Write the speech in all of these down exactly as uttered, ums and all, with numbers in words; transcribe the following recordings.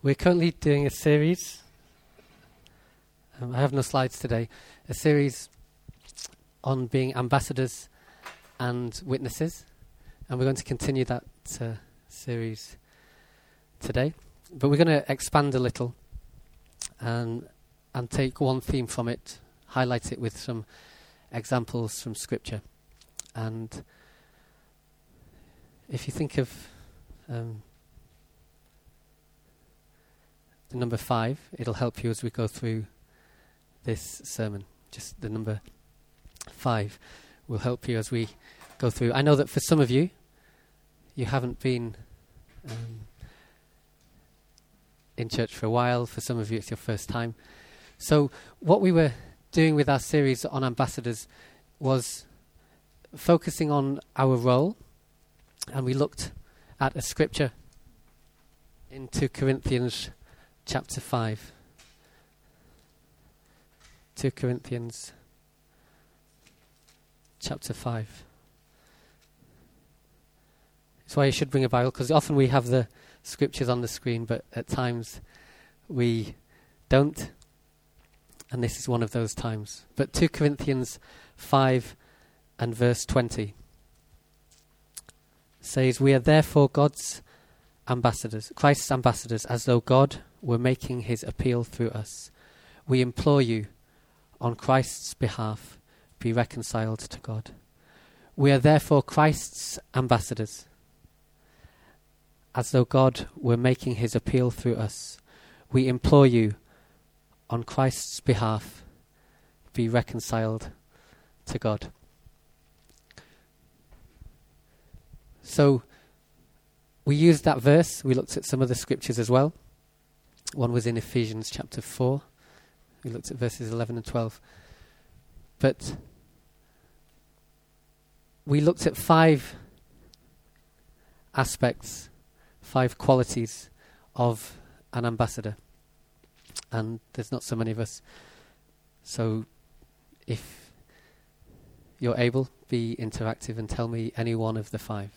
We're currently doing a series. Um, I have no slides today. A series on being ambassadors and witnesses. And we're going to continue that uh, series today. But we're going to expand a little and and take one theme from it, highlight it with some examples from Scripture. And if you think of um, the number five, it'll help you as we go through this sermon. Just the number five will help you as we go through. I know that for some of you, you haven't been um, in church for a while. For some of you, it's your first time. So what we were doing with our series on ambassadors was focusing on our role, and we looked at a scripture in Second Corinthians chapter five. Second Corinthians chapter five. That's why you should bring a Bible, because often we have the scriptures on the screen, but at times we don't. And this is one of those times. But Second Corinthians five and verse twenty says, "We are therefore God's ambassadors, Christ's ambassadors, as though God were making his appeal through us. We implore you, on Christ's behalf, be reconciled to God." We are therefore Christ's ambassadors, as though God were making his appeal through us. We implore you, on Christ's behalf, be reconciled to God. So, we used that verse. We looked at some other scriptures as well. One was in Ephesians chapter four. We looked at verses eleven and twelve. But we looked at five aspects, five qualities of an ambassador. And there's not so many of us. So if you're able, be interactive and tell me any one of the five.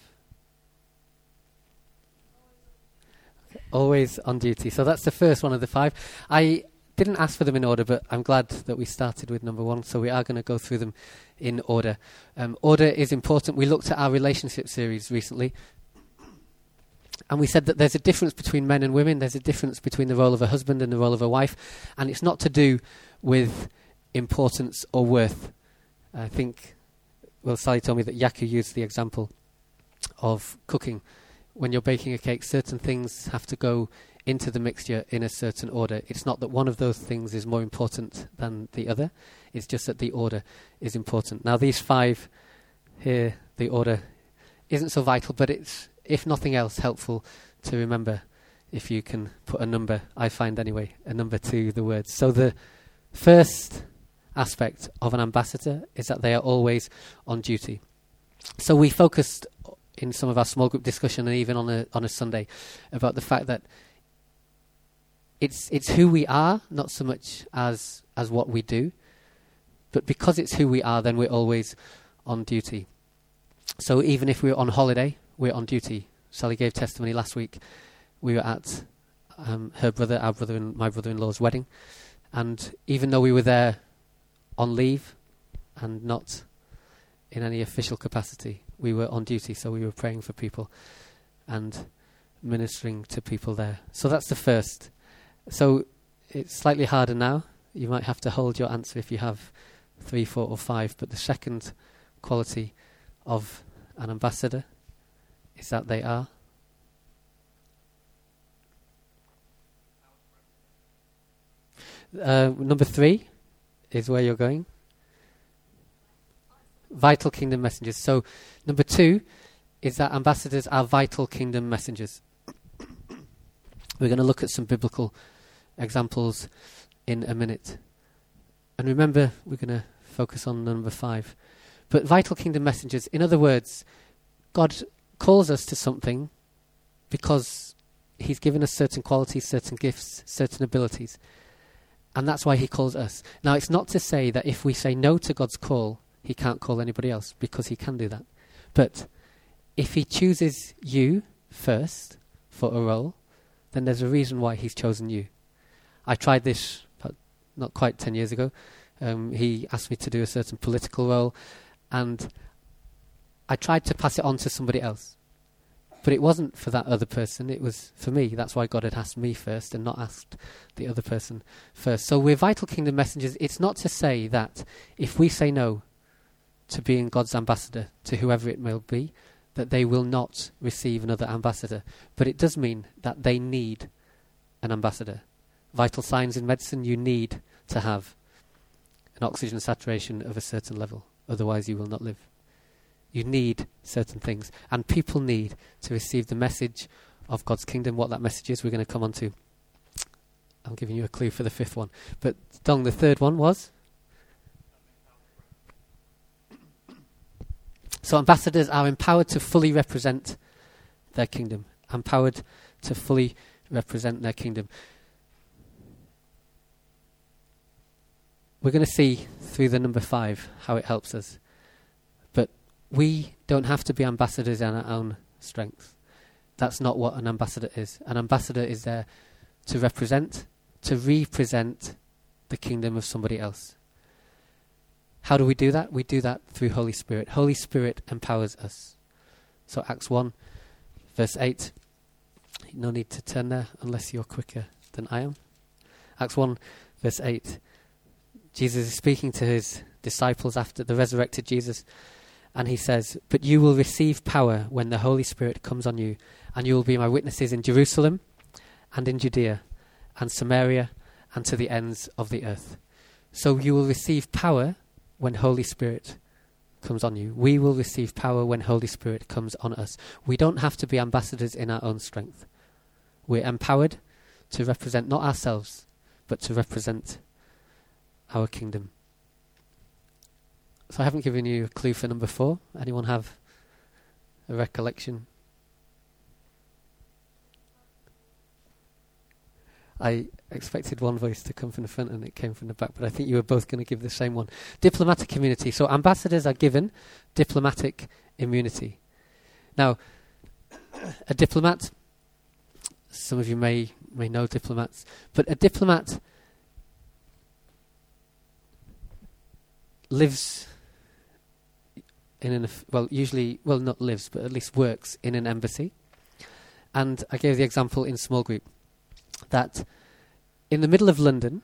Always on duty. So that's the first one of the five. I didn't ask for them in order, but I'm glad that we started with number one, so we are going to go through them in order. Um, order is important. We looked at our relationship series recently, and we said that there's a difference between men and women. There's a difference between the role of a husband and the role of a wife, and it's not to do with importance or worth. I think, well, Sally told me that Yaku used the example of cooking. When you're baking a cake, certain things have to go into the mixture in a certain order. It's not that one of those things is more important than the other. It's just that the order is important. Now, these five here, the order isn't so vital, but it's, if nothing else, helpful to remember if you can put a number, I find anyway, a number to the words. So the first aspect of an ambassador is that they are always on duty. So we focused in some of our small group discussion and even on a on a Sunday about the fact that it's it's who we are, not so much as as what we do, but because it's who we are, then we're always on duty. So even if we're on holiday, we're on duty. Sally gave testimony last week. We were at um, her brother, our brother and my brother-in-law's wedding, and even though we were there on leave and not in any official capacity, we were on duty, so we were praying for people and ministering to people there. So that's the first. So it's slightly harder now. You might have to hold your answer if you have three, four, or five. But the second quality of an ambassador is that they are uh, number three is where you're going. Vital kingdom messengers. So number two is that ambassadors are vital kingdom messengers. We're going to look at some biblical examples in a minute. And remember, we're going to focus on number five. But vital kingdom messengers, in other words, God calls us to something because he's given us certain qualities, certain gifts, certain abilities. And that's why he calls us. Now, it's not to say that if we say no to God's call, he can't call anybody else, because he can do that. But if he chooses you first for a role, then there's a reason why he's chosen you. I tried this about not quite ten years ago. Um, he asked me to do a certain political role, and I tried to pass it on to somebody else. But it wasn't for that other person, it was for me. That's why God had asked me first and not asked the other person first. So we're Vital Kingdom messengers. It's not to say that if we say no to being God's ambassador to whoever it may be, that they will not receive another ambassador. But it does mean that they need an ambassador. Vital signs in medicine, you need to have an oxygen saturation of a certain level. Otherwise you will not live. You need certain things. And people need to receive the message of God's kingdom. What that message is, we're going to come on to. I'm giving you a clue for the fifth one. But Dong, the third one was? So ambassadors are empowered to fully represent their kingdom. Empowered to fully represent their kingdom. We're going to see through the number five how it helps us. But we don't have to be ambassadors in our own strength. That's not what an ambassador is. An ambassador is there to represent, to represent the kingdom of somebody else. How do we do that? We do that through Holy Spirit. Holy Spirit empowers us. So Acts one, verse eight. No need to turn there unless you're quicker than I am. Acts one, verse eight. Jesus is speaking to his disciples after the resurrected Jesus. And he says, "But you will receive power when the Holy Spirit comes on you, and you will be my witnesses in Jerusalem and in Judea and Samaria and to the ends of the earth." So you will receive power when Holy Spirit comes on you. We will receive power when Holy Spirit comes on us. We don't have to be ambassadors in our own strength. We're empowered to represent not ourselves, but to represent our kingdom. So I haven't given you a clue for number four. Anyone have a recollection? I expected one voice to come from the front and it came from the back, but I think you were both going to give the same one. Diplomatic immunity. So ambassadors are given diplomatic immunity. Now, a diplomat, some of you may may know diplomats, but a diplomat lives in an, well, usually, well, not lives, but at least works in an embassy. And I gave the example in small group that in the middle of London,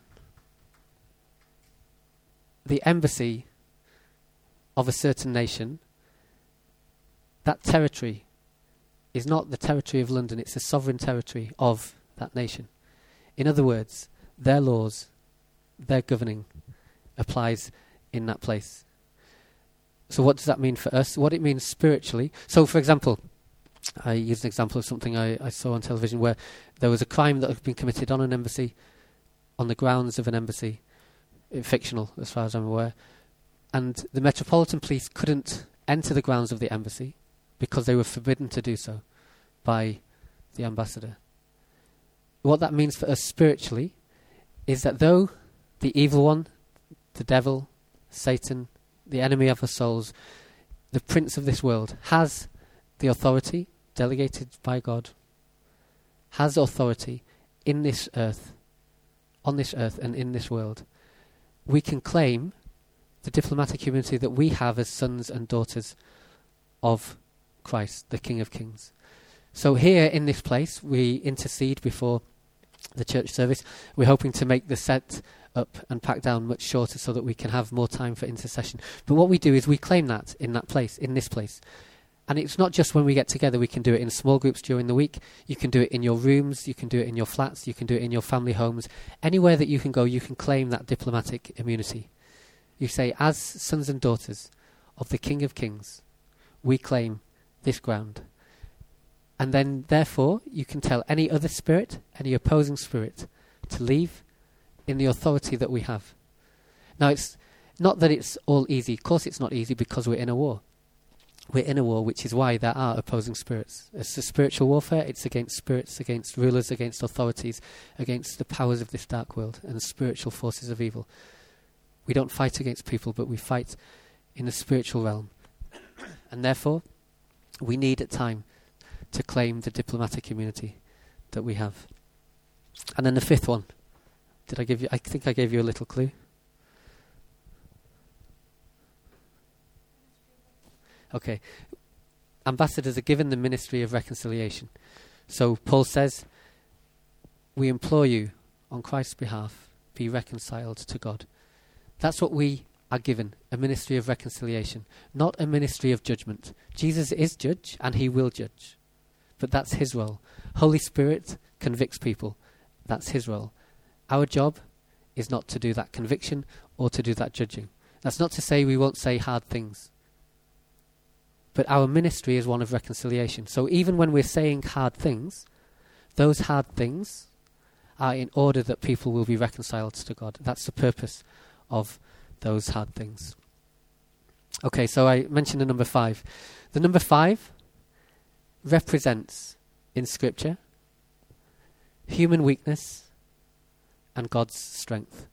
the embassy of a certain nation, that territory is not the territory of London, it's the sovereign territory of that nation. In other words, their laws, their governing applies in that place. So what does that mean for us? What it means spiritually. So for example, I used an example of something I, I saw on television where there was a crime that had been committed on an embassy, on the grounds of an embassy, fictional as far as I'm aware, and the Metropolitan Police couldn't enter the grounds of the embassy because they were forbidden to do so by the ambassador. What that means for us spiritually is that though the evil one, the devil, Satan, the enemy of our souls, the prince of this world, has the authority delegated by God, has authority in this earth, on this earth and in this world, we can claim the diplomatic immunity that we have as sons and daughters of Christ, the King of Kings. So here in this place, we intercede before the church service. We're hoping to make the set up and pack down much shorter so that we can have more time for intercession. But what we do is we claim that in that place, in this place. And it's not just when we get together, we can do it in small groups during the week. You can do it in your rooms, you can do it in your flats, you can do it in your family homes. Anywhere that you can go, you can claim that diplomatic immunity. You say, as sons and daughters of the King of Kings, we claim this ground. And then, therefore, you can tell any other spirit, any opposing spirit, to leave in the authority that we have. Now, it's not that it's all easy. Of course it's not easy because we're in a war. We're in a war, which is why there are opposing spirits. It's a spiritual warfare. It's against spirits, against rulers, against authorities, against the powers of this dark world and spiritual forces of evil. We don't fight against people, but we fight in the spiritual realm. And therefore, we need at time to claim the diplomatic immunity that we have. And then the fifth one. Did I give you? I think I gave you a little clue. Okay. Ambassadors are given the ministry of reconciliation. So Paul says, we implore you on Christ's behalf, be reconciled to God. That's what we are given, a ministry of reconciliation, not a ministry of judgment. Jesus is judge and he will judge. But that's his role. Holy Spirit convicts people. That's his role. Our job is not to do that conviction or to do that judging. That's not to say we won't say hard things. But our ministry is one of reconciliation. So even when we're saying hard things, those hard things are in order that people will be reconciled to God. That's the purpose of those hard things. Okay, so I mentioned the number five. The number five represents, in Scripture, human weakness and God's strength.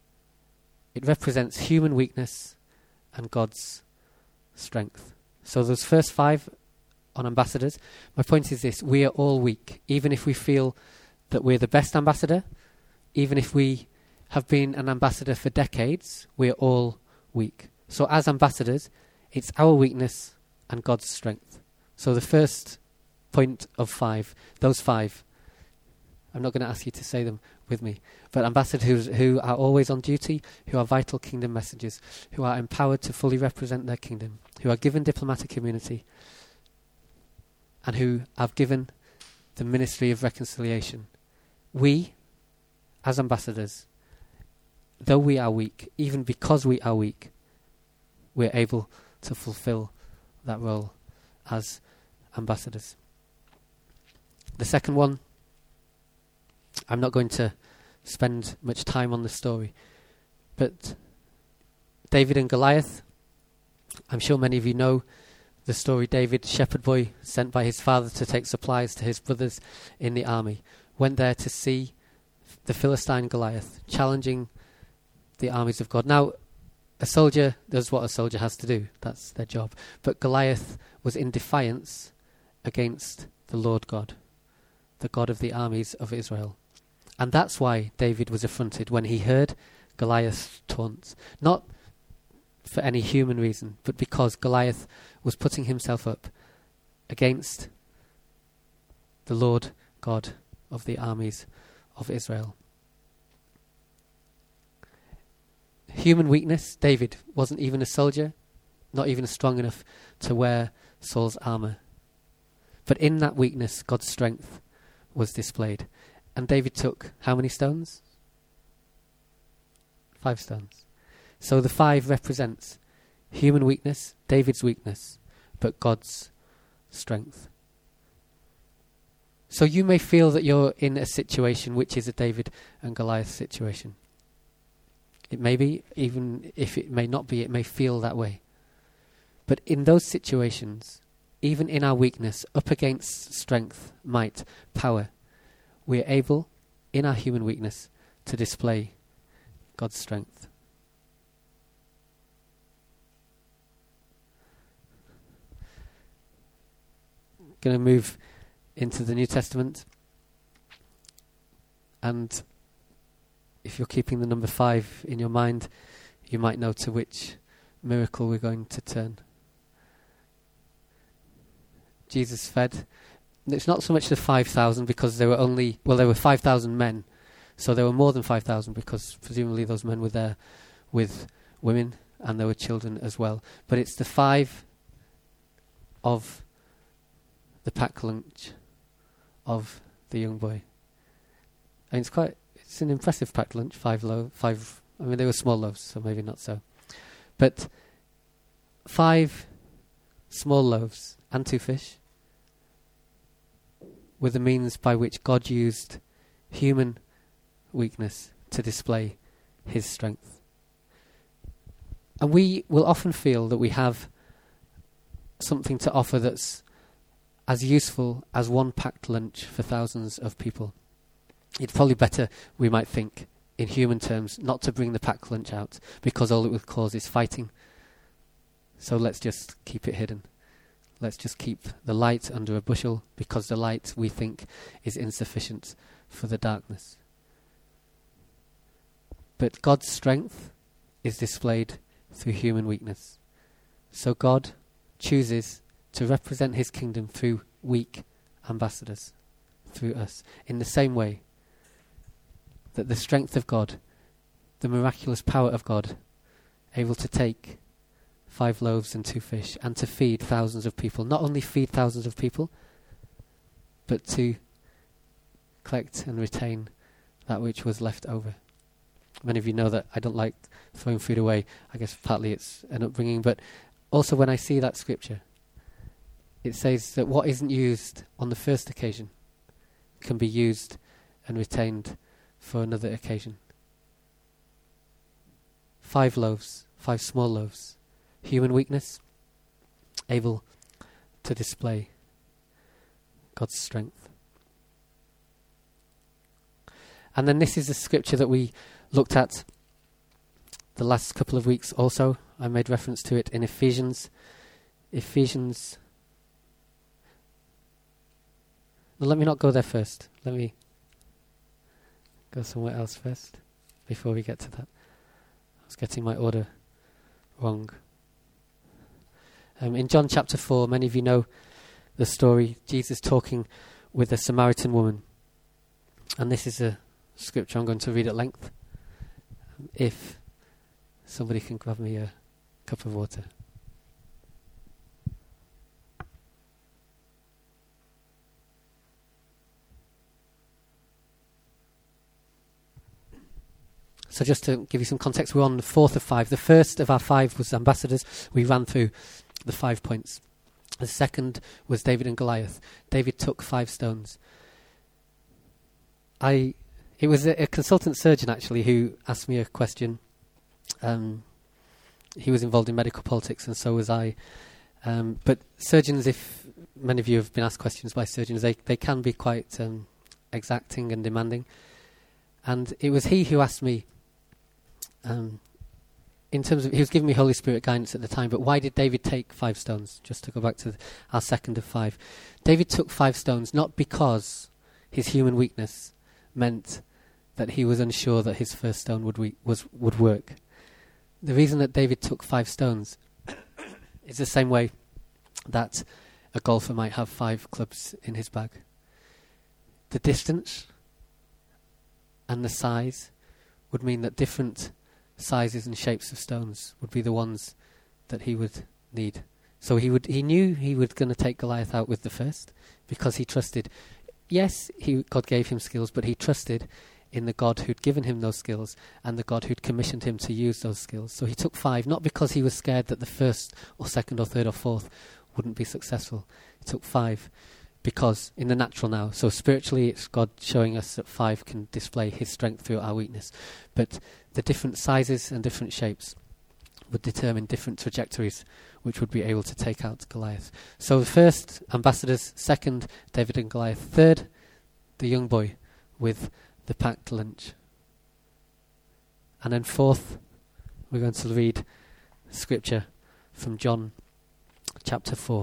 It represents human weakness and God's strength. So those first five on ambassadors, my point is this: we are all weak. Even if we feel that we're the best ambassador, even if we have been an ambassador for decades, we're all weak. So as ambassadors, it's our weakness and God's strength. So the first point of five, those five, I'm not going to ask you to say them with me, but ambassadors who, who are always on duty, who are vital kingdom messengers, who are empowered to fully represent their kingdom, who are given diplomatic immunity, and who have given the ministry of reconciliation. We, as ambassadors, though we are weak, even because we are weak, we're able to fulfill that role as ambassadors. The second one, I'm not going to spend much time on the story, but David and Goliath, I'm sure many of you know the story. David, shepherd boy, sent by his father to take supplies to his brothers in the army, went there to see the Philistine Goliath challenging the armies of God. Now, a soldier does what a soldier has to do. That's their job. But Goliath was in defiance against the Lord God, the God of the armies of Israel. And that's why David was affronted when he heard Goliath's taunts. Not for any human reason, but because Goliath was putting himself up against the Lord God of the armies of Israel. Human weakness. David wasn't even a soldier, not even strong enough to wear Saul's armor. But in that weakness, God's strength was displayed. And David took how many stones? Five stones. So the five represents human weakness, David's weakness, but God's strength. So you may feel that you're in a situation which is a David and Goliath situation. It may be, even if it may not be, it may feel that way. But in those situations, even in our weakness, up against strength, might, power, we are able, in our human weakness, to display God's strength. Going to move into the New Testament, and if you're keeping the number five in your mind, you might know to which miracle we're going to turn. Jesus fed. It's not so much the five thousand, because there were only, well, there were five thousand men, so there were more than five thousand, because presumably those men were there with women, and there were children as well. But it's the five of the pack lunch of the young boy. And it's quite, it's an impressive packed lunch, five loaves, five, I mean they were small loaves, so maybe not so. But five small loaves and two fish were the means by which God used human weakness to display his strength. And we will often feel that we have something to offer that's as useful as one packed lunch for thousands of people. It's probably better, we might think, in human terms, not to bring the packed lunch out, because all it will cause is fighting. So let's just keep it hidden. Let's just keep the light under a bushel, because the light, we think, is insufficient for the darkness. But God's strength is displayed through human weakness. So God chooses to represent his kingdom through weak ambassadors, through us, in the same way that the strength of God, the miraculous power of God, able to take five loaves and two fish and to feed thousands of people, not only feed thousands of people, but to collect and retain that which was left over. Many of you know that I don't like throwing food away. I guess partly it's an upbringing, but also when I see that scripture, it says that what isn't used on the first occasion can be used and retained for another occasion. Five loaves, five small loaves, human weakness, able to display God's strength. And then this is a scripture that we looked at the last couple of weeks also. I made reference to it in Ephesians. Ephesians. No, let me not go there first. Let me go somewhere else first before we get to that. I was getting my order wrong. Um, in John chapter four, many of you know the story. Jesus talking with a Samaritan woman. And this is a scripture I'm going to read at length. If somebody can grab me a cup of water. So just to give you some context, we're on the fourth of five. The first of our five was ambassadors. We ran through the five points. The second was David and Goliath. David took five stones. I... It was a, a consultant surgeon, actually, who asked me a question. Um, he was involved in medical politics, and so was I. Um, but surgeons, if many of you have been asked questions by surgeons, they, they can be quite um, exacting and demanding. And it was he who asked me, um, in terms of, he was giving me Holy Spirit guidance at the time, but why did David take five stones? Just to go back to the, our second of five. David took five stones not because his human weakness meant that he was unsure that his first stone would we, was would work. The reason that David took five stones is the same way that a golfer might have five clubs in his bag. The distance and the size would mean that different sizes and shapes of stones would be the ones that he would need. So he would he knew he was going to take Goliath out with the first because he trusted. Yes, he, God gave him skills, but he trusted in the God who'd given him those skills and the God who'd commissioned him to use those skills. So he took five, not because he was scared that the first or second or third or fourth wouldn't be successful. He took five because in the natural now. So spiritually, it's God showing us that five can display his strength through our weakness. But the different sizes and different shapes would determine different trajectories which would be able to take out Goliath. So the first, ambassadors. Second, David and Goliath. Third, the young boy with the packed lunch. And then fourth, we're going to read scripture from John chapter four.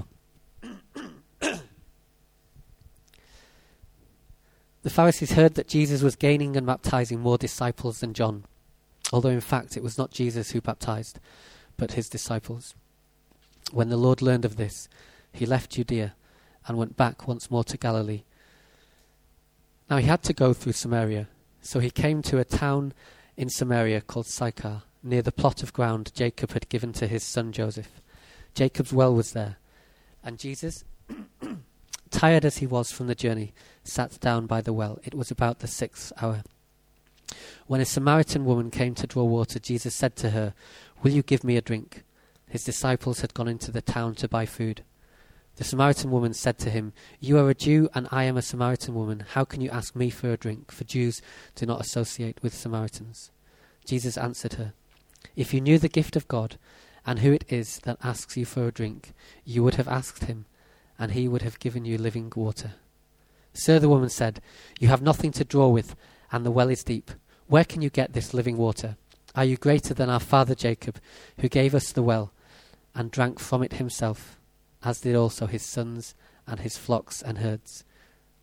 The Pharisees heard that Jesus was gaining and baptizing more disciples than John, although in fact it was not Jesus who baptized, but his disciples. When the Lord learned of this, he left Judea and went back once more to Galilee. Now he had to go through Samaria, so he came to a town in Samaria called Sychar, near the plot of ground Jacob had given to his son Joseph. Jacob's well was there, and Jesus, tired as he was from the journey, sat down by the well. It was about the sixth hour. When a Samaritan woman came to draw water, Jesus said to her, "Will you give me a drink?" His disciples had gone into the town to buy food. The Samaritan woman said to him, "You are a Jew and I am a Samaritan woman. How can you ask me for a drink? For Jews do not associate with Samaritans." Jesus answered her, "If you knew the gift of God and who it is that asks you for a drink, you would have asked him, and he would have given you living water." "Sir," the woman said, "you have nothing to draw with, and the well is deep. Where can you get this living water? Are you greater than our father Jacob, who gave us the well and drank from it himself, as did also his sons and his flocks and herds?"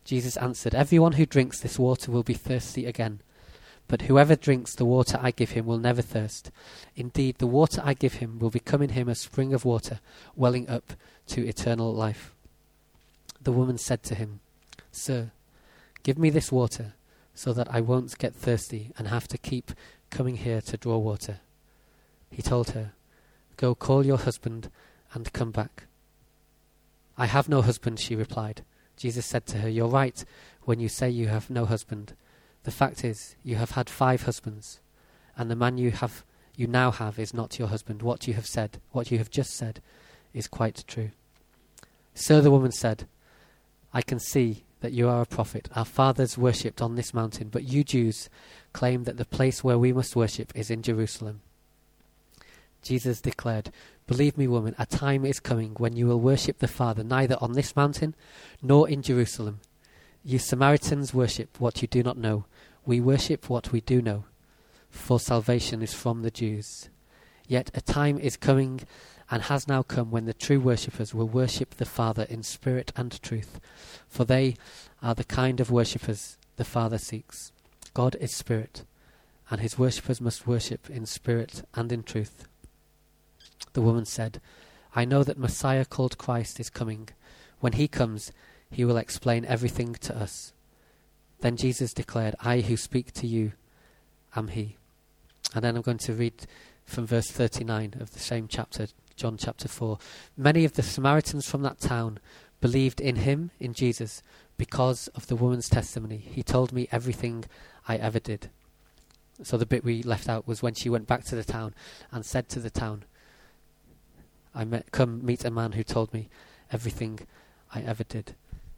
Jesus answered, "Everyone who drinks this water will be thirsty again. But whoever drinks the water I give him will never thirst. Indeed, the water I give him will become in him a spring of water, welling up to eternal life." The woman said to him, "Sir, give me this water, so that I won't get thirsty and have to keep coming here to draw water." He told her, "Go call your husband and come back." "I have no husband," she replied. Jesus said to her, "You're right when you say you have no husband. The fact is, you have had five husbands, and the man you have you now have is not your husband. What you have said, what you have just said, is quite true." "Sir," the woman said, "I can see that you are a prophet. Our fathers worshipped on this mountain, but you Jews claim that the place where we must worship is in Jerusalem." Jesus declared, "Believe me, woman, a time is coming when you will worship the Father neither on this mountain nor in Jerusalem. You Samaritans worship what you do not know. We worship what we do know, for salvation is from the Jews. Yet a time is coming and has now come when the true worshippers will worship the Father in spirit and truth, for they are the kind of worshippers the Father seeks. God is spirit, and his worshippers must worship in spirit and in truth." The woman said, "I know that Messiah called Christ is coming. When he comes, he will explain everything to us." Then Jesus declared, "I who speak to you am he." And then I'm going to read from verse thirty-nine of the same chapter, John chapter four. "Many of the Samaritans from that town believed in him, in Jesus, because of the woman's testimony. He told me everything I ever did." So the bit we left out was when she went back to the town and said to the town, I met, "Come meet a man who told me everything I ever did."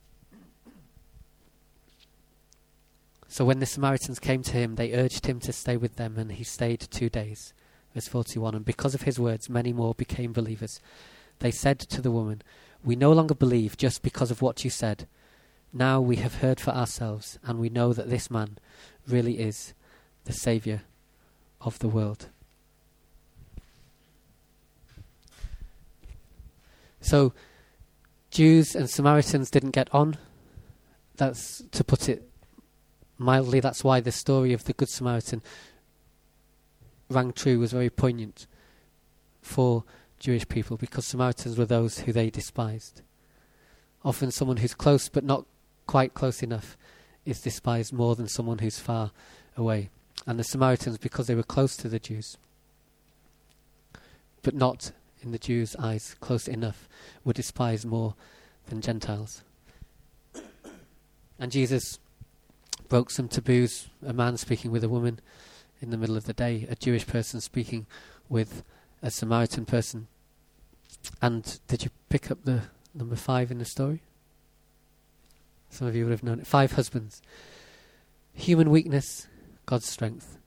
So when the Samaritans came to him, they urged him to stay with them, and he stayed two days. Verse forty-one, "And because of his words, many more became believers. They said to the woman, 'We no longer believe just because of what you said. Now we have heard for ourselves, and we know that this man really is the Saviour of the world.'" So Jews and Samaritans didn't get on. That's, to put it mildly, that's why the story of the Good Samaritan rang true, was very poignant for Jewish people, because Samaritans were those who they despised. Often someone who's close but not quite close enough is despised more than someone who's far away. And the Samaritans, because they were close to the Jews, but not in the Jews' eyes close enough, were despised more than Gentiles. And Jesus broke some taboos, a man speaking with a woman in the middle of the day, a Jewish person speaking with a Samaritan person. And did you pick up the number five in the story? Some of you would have known it. Five husbands. Human weakness, God's strength.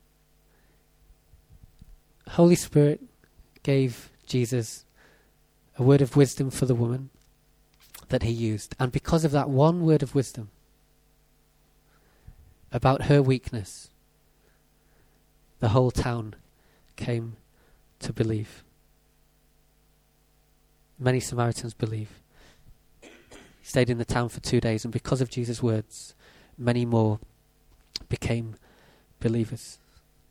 Holy Spirit gave Jesus a word of wisdom for the woman that he used. And because of that one word of wisdom about her weakness, the whole town came to believe. Many Samaritans believe. He stayed in the town for two days, and because of Jesus' words, many more became believers.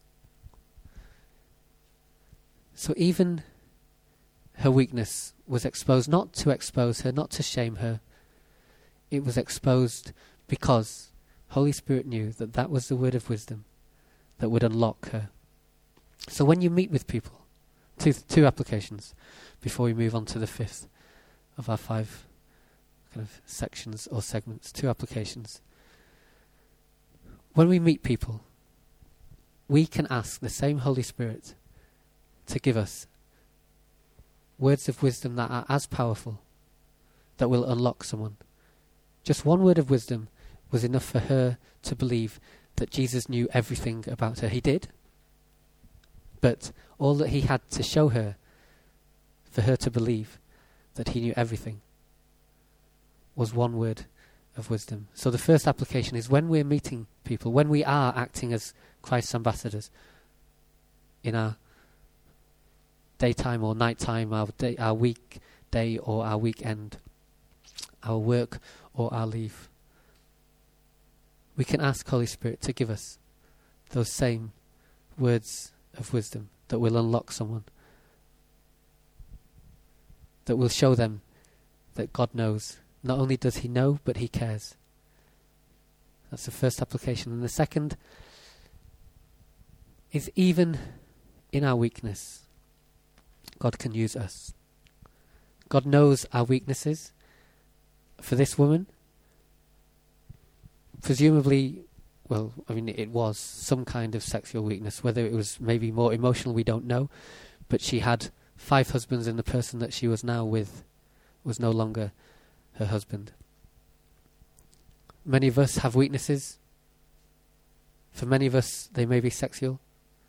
So even her weakness was exposed, not to expose her, not to shame her. It was exposed because Holy Spirit knew that that was the word of wisdom that would unlock her. So when you meet with people, two, two applications before we move on to the fifth of our five kind of sections or segments, two applications. When we meet people, we can ask the same Holy Spirit to give us words of wisdom that are as powerful, that will unlock someone. Just one word of wisdom was enough for her to believe that Jesus knew everything about her. He did. But all that he had to show her, for her to believe that he knew everything, was one word of wisdom. So the first application is when we're meeting people, when we are acting as Christ's ambassadors in our daytime or nighttime, our day, our weekday or our weekend, our work or our leave, we can ask Holy Spirit to give us those same words of wisdom that will unlock someone, that will show them that God knows. Not only does he know, but he cares. That's the first application. And the second is, even in our weakness, God can use us. God knows our weaknesses. For this woman, presumably, well, I mean, it was some kind of sexual weakness. Whether it was maybe more emotional, we don't know. But she had five husbands, and the person that she was now with was no longer her husband. Many of us have weaknesses. For many of us, they may be sexual.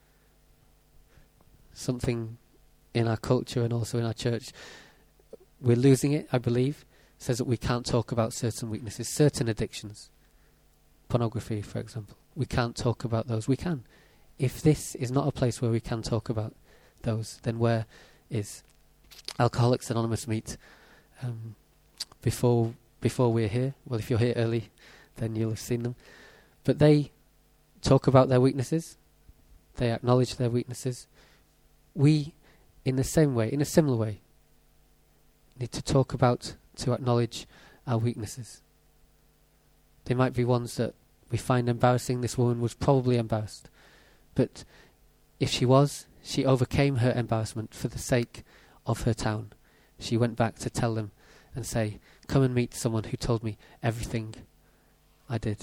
Something in our culture and also in our church, we're losing it, I believe, says that we can't talk about certain weaknesses, certain addictions. Pornography, for example. We can't talk about those. We can. If this is not a place where we can talk about those, then where is Alcoholics Anonymous meet um, before before we're here? Well, if you're here early, then you'll have seen them. But they talk about their weaknesses. They acknowledge their weaknesses. We, in the same way, in a similar way, need to talk about, to acknowledge our weaknesses. They might be ones that we find embarrassing. This woman was probably embarrassed. But if she was, she overcame her embarrassment for the sake of her town. She went back to tell them and say, come and meet someone who told me everything I did.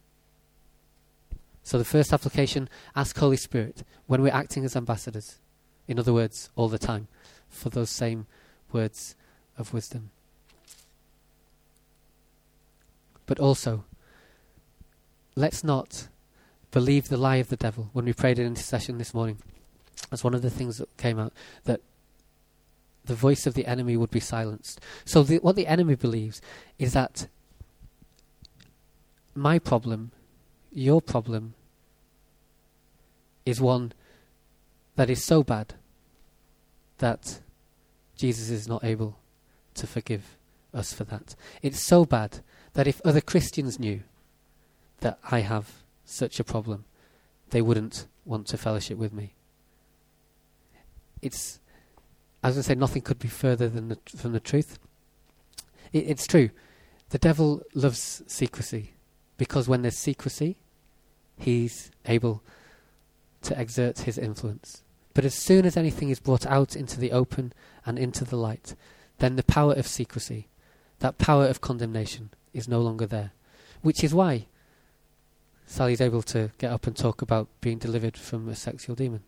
So the first application, ask Holy Spirit, when we're acting as ambassadors, in other words, all the time, for those same words of wisdom. But also, let's not believe the lie of the devil. When we prayed in intercession this morning, that's one of the things that came out, that the voice of the enemy would be silenced. So the, what the enemy believes is that my problem, your problem, is one that is so bad that Jesus is not able to forgive us for that. It's so bad that if other Christians knew that I have such a problem, they wouldn't want to fellowship with me. It's, as I said, nothing could be further than the, from the truth. It, it's true. The devil loves secrecy, because when there's secrecy, he's able to exert his influence. But as soon as anything is brought out into the open and into the light, then the power of secrecy, that power of condemnation, is no longer there. Which is why Sally's able to get up and talk about being delivered from a sexual demon.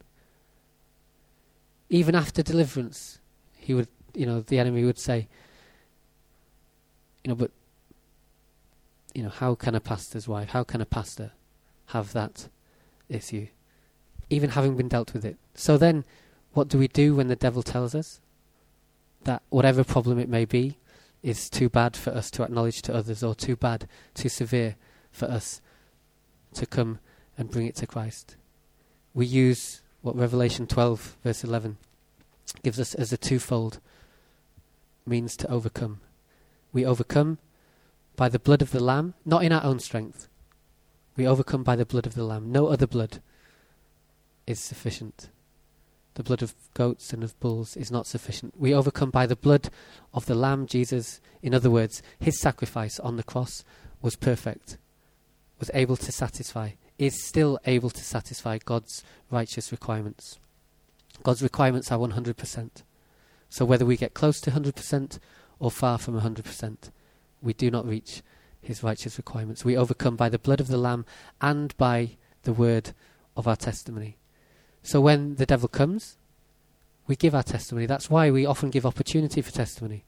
Even after deliverance, he would, you know, the enemy would say, you know, but, you know, how can a pastor's wife, how can a pastor have that issue? Even having been dealt with it. So then, what do we do when the devil tells us that whatever problem it may be is too bad for us to acknowledge to others, or too bad, too severe for us to come and bring it to Christ? We use what Revelation twelve verse eleven gives us as a twofold means to overcome. We overcome by the blood of the Lamb, not in our own strength. We overcome by the blood of the Lamb. No other blood is sufficient. The blood of goats and of bulls is not sufficient. We overcome by the blood of the Lamb, Jesus. In other words, his sacrifice on the cross was perfect, was able to satisfy, is still able to satisfy God's righteous requirements. God's requirements are one hundred percent. So whether we get close to one hundred percent or far from one hundred percent, we do not reach his righteous requirements. We overcome by the blood of the Lamb and by the word of our testimony. So when the devil comes, we give our testimony. That's why we often give opportunity for testimony.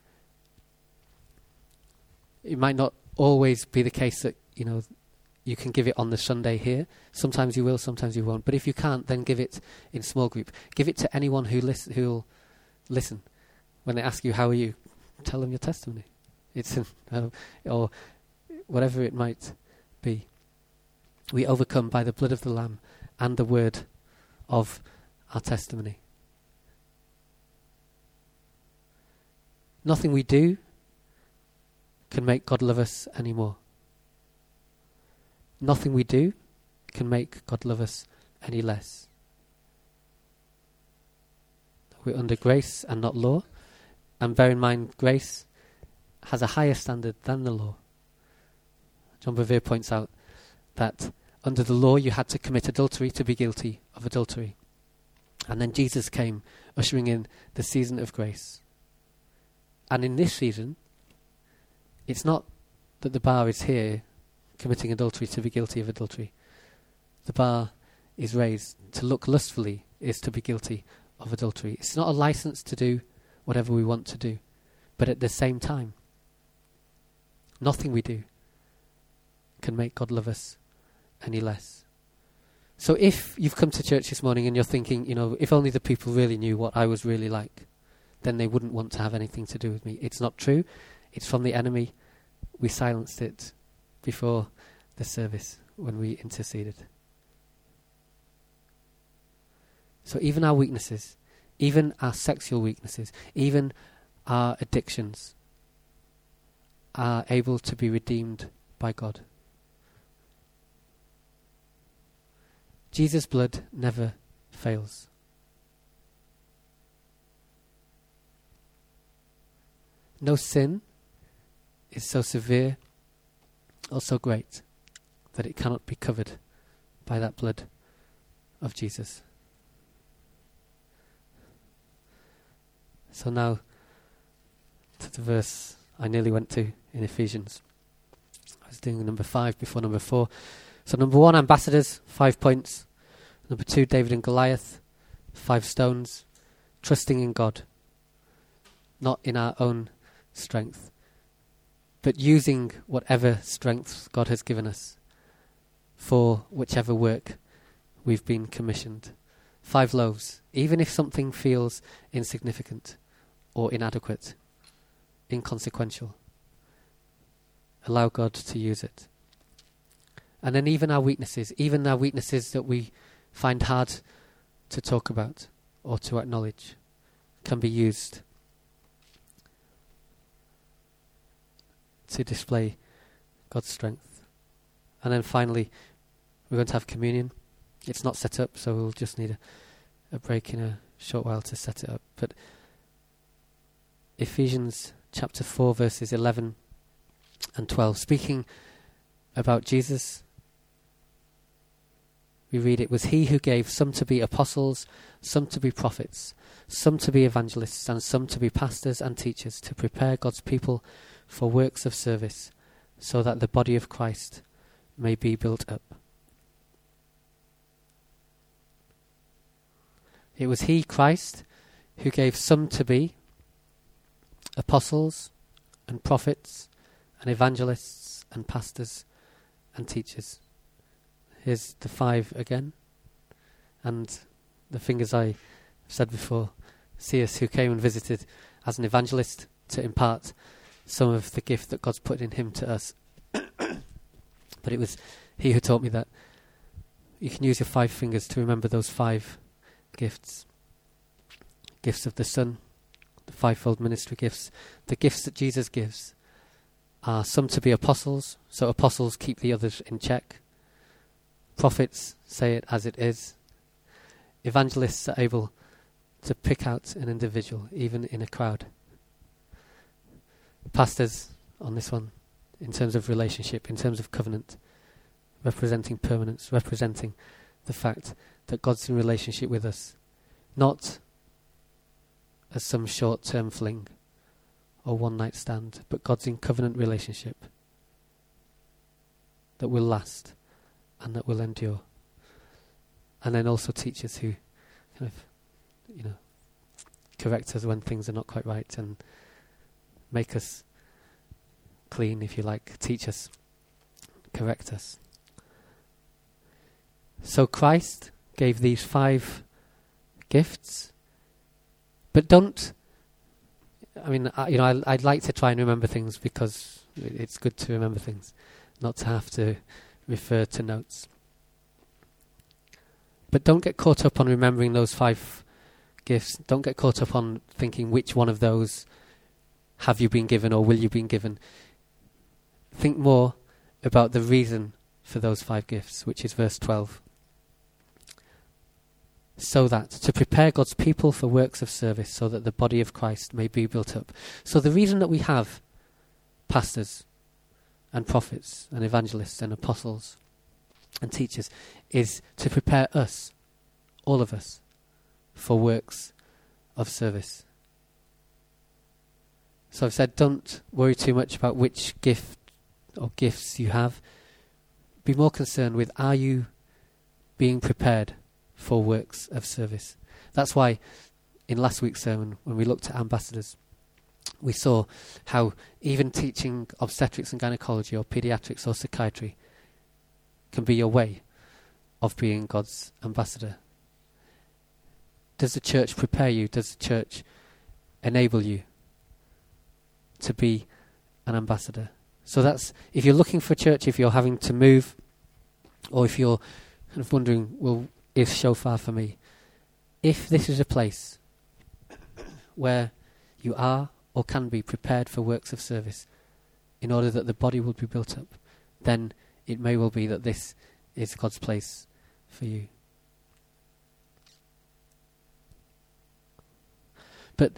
It might not always be the case that, you know, you can give it on the Sunday here. Sometimes you will, sometimes you won't. But if you can't, then give it in small group. Give it to anyone who listen, who'll listen. When they ask you, how are you? Tell them your testimony. It's uh, or whatever it might be. We overcome by the blood of the Lamb and the word of our testimony. Nothing we do can make God love us anymore. Nothing we do can make God love us any less. We're under grace and not law. And bear in mind, grace has a higher standard than the law. John Bevere points out that under the law you had to commit adultery to be guilty of adultery. And then Jesus came, ushering in the season of grace. And in this season, it's not that the bar is here, committing adultery to be guilty of adultery. The bar is raised. To look lustfully is to be guilty of adultery. It's not a license to do whatever we want to do. But at the same time, nothing we do can make God love us any less. So if you've come to church this morning and you're thinking, you know, if only the people really knew what I was really like, then they wouldn't want to have anything to do with me. It's not true. It's from the enemy. We silenced it before the service when we interceded. So even our weaknesses, even our sexual weaknesses, even our addictions are able to be redeemed by God. Jesus' blood never fails. No sin is so severe or so great that it cannot be covered by that blood of Jesus. So now to the verse I nearly went to in Ephesians. I was doing number five before number four. So number one, ambassadors, five points. Number two, David and Goliath, five stones. Trusting in God, not in our own strength, but using whatever strength God has given us for whichever work we've been commissioned. Five loaves, even if something feels insignificant or inadequate, inconsequential, allow God to use it. And then even our weaknesses, even our weaknesses that we find hard to talk about or to acknowledge, can be used to display God's strength. And then finally, we're going to have communion. It's not set up, so we'll just need a, a break in a short while to set it up. But Ephesians chapter four, verses eleven and twelve, speaking about Jesus, we read, "It was he who gave some to be apostles, some to be prophets, some to be evangelists, and some to be pastors and teachers, to prepare God's people for works of service, so that the body of Christ may be built up." It was he, Christ, who gave some to be apostles and prophets and evangelists and pastors and teachers. Here's the five again. And the fingers I said before. C S, who came and visited as an evangelist to impart some of the gift that God's put in him to us. But it was he who taught me that you can use your five fingers to remember those five gifts. Gifts of the Son, the fivefold ministry gifts. The gifts that Jesus gives are some to be apostles, so apostles keep the others in check. Prophets say it as it is. Evangelists are able to pick out an individual, even in a crowd. Pastors, on this one, in terms of relationship, in terms of covenant, representing permanence, representing the fact that God's in relationship with us, not as some short-term fling or one-night stand, but God's in covenant relationship that will last and that will endure. And then also teachers who kind of, you know, correct us when things are not quite right and make us clean, if you like, teach us, correct us. So Christ gave these five gifts, but don't, I mean, I, you know, I, I'd like to try and remember things because it's good to remember things, not to have to refer to notes. But don't get caught up on remembering those five gifts. Don't get caught up on thinking which one of those have you been given or will you be given. Think more about the reason for those five gifts, which is verse twelve. So that, to prepare God's people for works of service, so that the body of Christ may be built up. So the reason that we have pastors and prophets and evangelists and apostles and teachers is to prepare us, all of us, for works of service. So I've said, don't worry too much about which gift or gifts you have. Be more concerned with, are you being prepared for works of service? That's why in last week's sermon, when we looked at ambassadors, we saw how even teaching obstetrics and gynecology or pediatrics or psychiatry can be your way of being God's ambassador. Does the church prepare you? Does the church enable you to be an ambassador? So that's, if you're looking for a church, if you're having to move, or if you're kind of wondering, well, is Shofar for me? If this is a place where you are or can be prepared for works of service in order that the body will be built up, then it may well be that this is God's place for you. But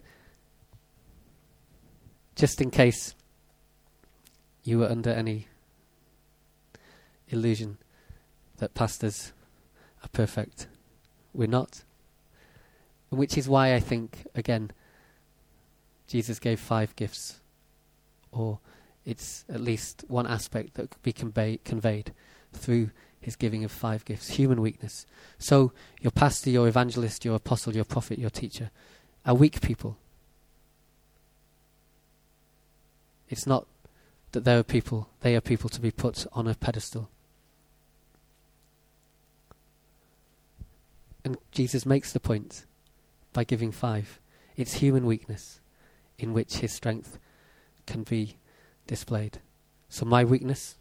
just in case you were under any illusion that pastors are perfect, we're not. Which is why I think, again, Jesus gave five gifts, or it's at least one aspect that could be convey, conveyed through his giving of five gifts. Human weakness. So your pastor, your evangelist, your apostle, your prophet, your teacher are weak people. It's not that they are people, they are people to be put on a pedestal. And Jesus makes the point by giving five. It's human weakness in which his strength can be displayed. So my weakness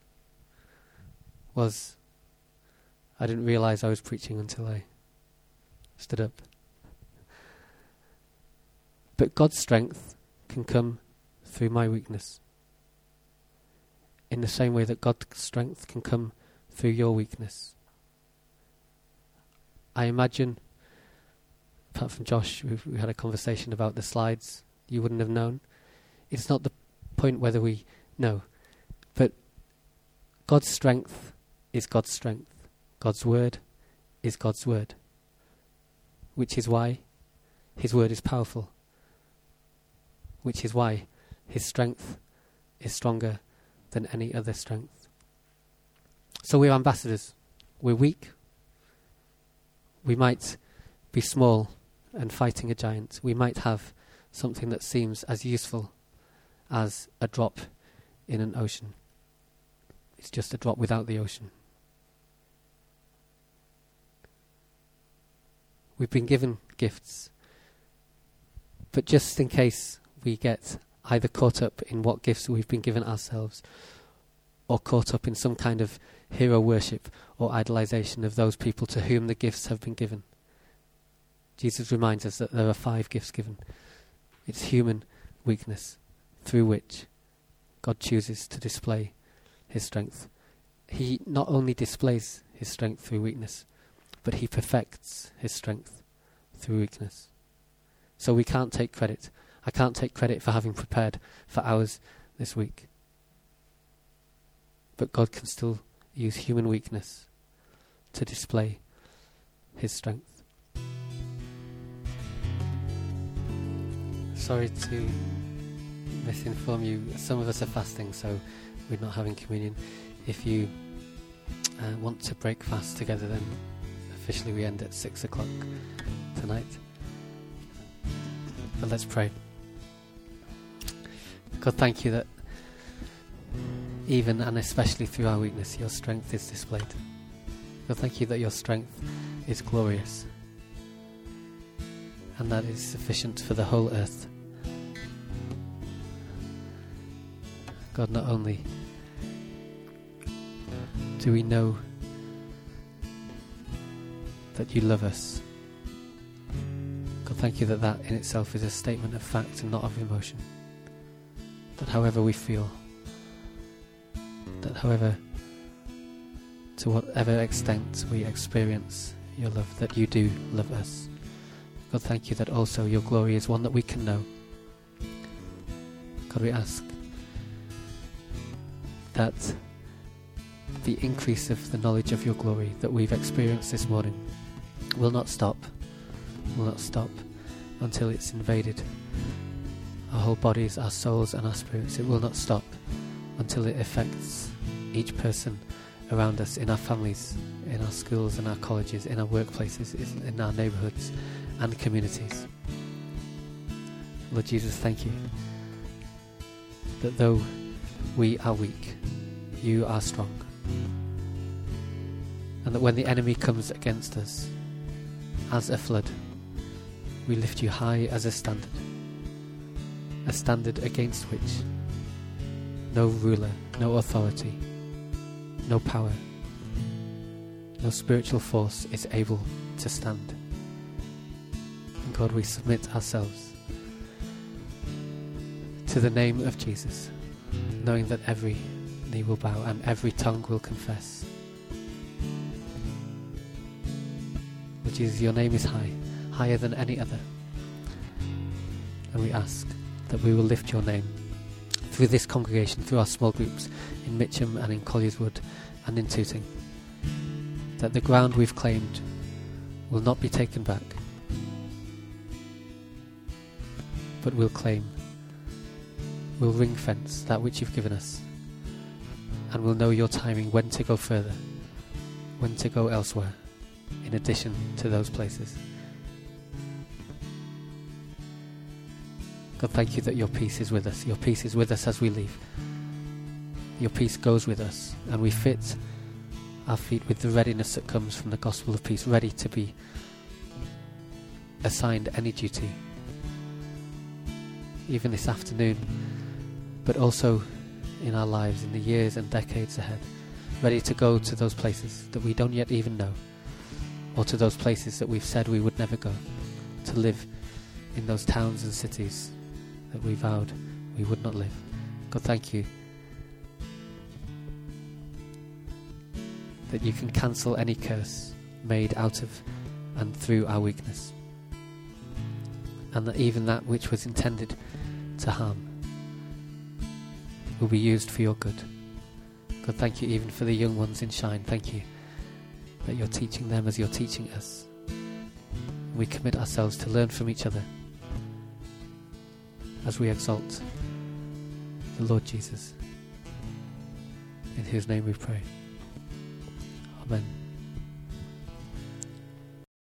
was, I didn't realize I was preaching until I stood up. But God's strength can come through my weakness, in the same way that God's strength can come through your weakness. I imagine, apart from Josh, we've, we had a conversation about the slides. You wouldn't have known. It's not the point whether we know, but God's strength is God's strength. God's word is God's word, which is why his word is powerful, which is why his strength is stronger than any other strength. So we're ambassadors. We're weak. We might be small and fighting a giant. We might have something that seems as useful as a drop in an ocean. It's just a drop without the ocean. We've been given gifts, but just in case we get either caught up in what gifts we've been given ourselves, or caught up in some kind of hero worship or idolization of those people to whom the gifts have been given, Jesus reminds us that there are five gifts given. It's human weakness through which God chooses to display his strength. He not only displays his strength through weakness, but he perfects his strength through weakness. So we can't take credit. I can't take credit for having prepared for hours this week. But God can still use human weakness to display his strength. Sorry to misinform you. Some of us are fasting, so we're not having communion. If you uh, want to break fast together, then officially we end at six o'clock tonight. But let's pray. God, thank you that even and especially through our weakness, your strength is displayed. God, thank you that your strength is glorious and that is sufficient for the whole earth. God, not only do we know that you love us, God, thank you that that in itself is a statement of fact and not of emotion. That however we feel, that however to whatever extent we experience your love, that you do love us. God, thank you that also your glory is one that we can know. God, we ask that the increase of the knowledge of your glory that we've experienced this morning will not stop, will not stop until it's invaded our whole bodies, our souls and our spirits. It will not stop until it affects each person around us, in our families, in our schools and our colleges, in our workplaces, in our neighbourhoods and communities. Lord Jesus, thank you that though we are weak, you are strong, and that when the enemy comes against us as a flood, we lift you high as a standard, a standard against which no ruler, no authority, no power, no spiritual force is able to stand. And God, we submit ourselves to the name of Jesus, knowing that every knee will bow and every tongue will confess. Lord Jesus, your name is high, higher than any other. And we ask that we will lift your name through this congregation, through our small groups in Mitcham and in Collieswood and in Tooting, that the ground we've claimed will not be taken back, but we'll claim, we'll ring fence that which you've given us, and we'll know your timing, when to go further, when to go elsewhere, in addition to those places. God, thank you that your peace is with us. Your peace is with us as we leave. Your peace goes with us, and we fit our feet with the readiness that comes from the gospel of peace, ready to be assigned any duty, even this afternoon, but also in our lives in the years and decades ahead, ready to go to those places that we don't yet even know, or to those places that we've said we would never go, to live in those towns and cities that we vowed we would not live. God, thank you that you can cancel any curse made out of and through our weakness, and that even that which was intended to harm will be used for your good. God, thank you even for the young ones in Shine. Thank you that you're teaching them as you're teaching us. We commit ourselves to learn from each other as we exalt the Lord Jesus, in whose name we pray.